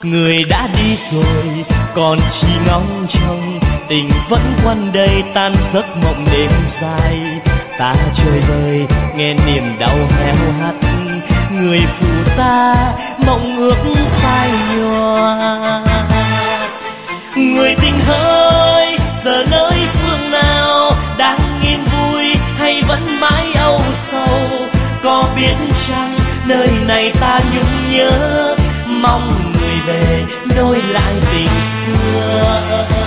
Người đã đi rồi còn chỉ ngóng trông, tình vẫn quanh đây tan giấc mộng đêm dài. Ta chơi vơi nghe niềm đau héo hắt, người phụ ta mộng ước phai nhòa. Người tình hỡi giờ nơi phương nào, đang yên vui hay vẫn mãi âu sầu? Có biết chăng nơi này ta nhung nhớ, mong người về nối lại tình xưa.